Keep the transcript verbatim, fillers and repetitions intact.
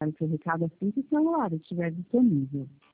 Para que o recado assim que o celular estiver disponível.